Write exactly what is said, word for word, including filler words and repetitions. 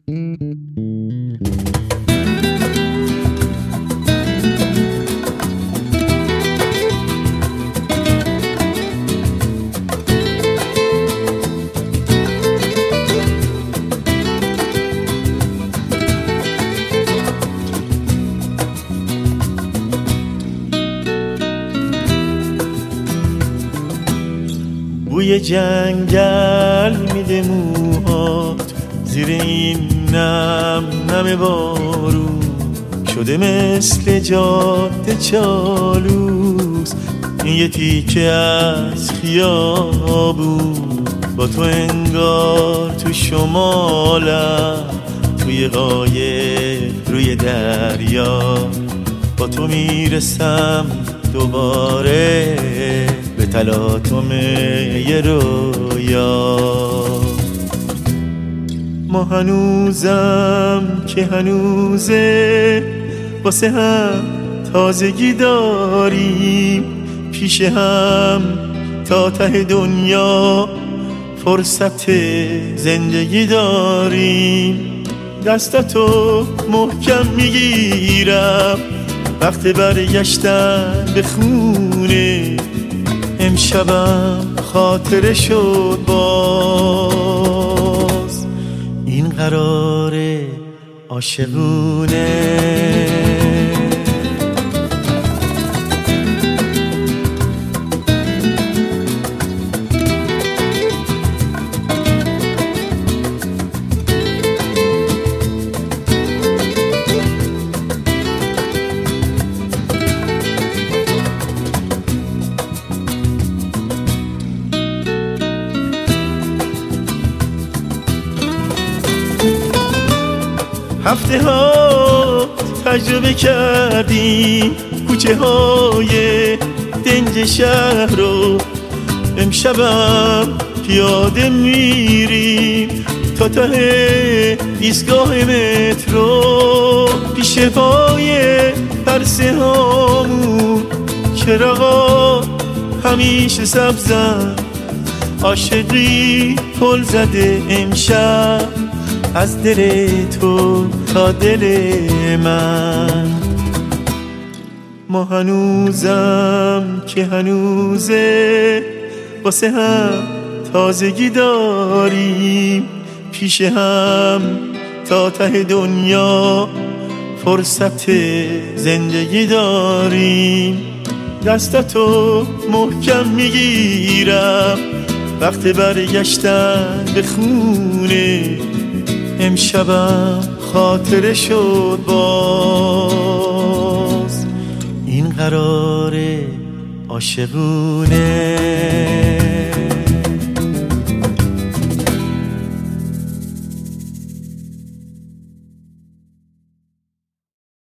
بوی جنگل میده موهات زیر این نم نم بارون، شده مثل جاده چالوس این یه تیکه از خیابون. با تو انگار تو شمالم، توی قایق روی دریا، با تو میرسم دوباره به تلاطم یه رویا. ما هنوزم که هنوزه واسه هم تازگی داریم، پیش هم تا ته دنیا فرصت زندگی داریم. دستاتو محکم میگیرم وقت برگشتن به خونه، امشبم خاطره شد باز این قرار عاشقونه. هفته ها تجربه کردیم کوچه های دنج شهر رو، امشبم پیاده میریم تا ته ایستگاه مترو. پیش پای پرسه هامون چراغا همیشه سبزن، عاشقی پل زده امشب از دل تو تا دل من. ما هنوزم که هنوزه واسه هم تازگی داریم، پیش هم تا ته دنیا فرصت زندگی داریم. دستاتو محکم میگیرم وقت برگشتن به خونه، امشبم خاطره شد باز این قرار عاشقونه.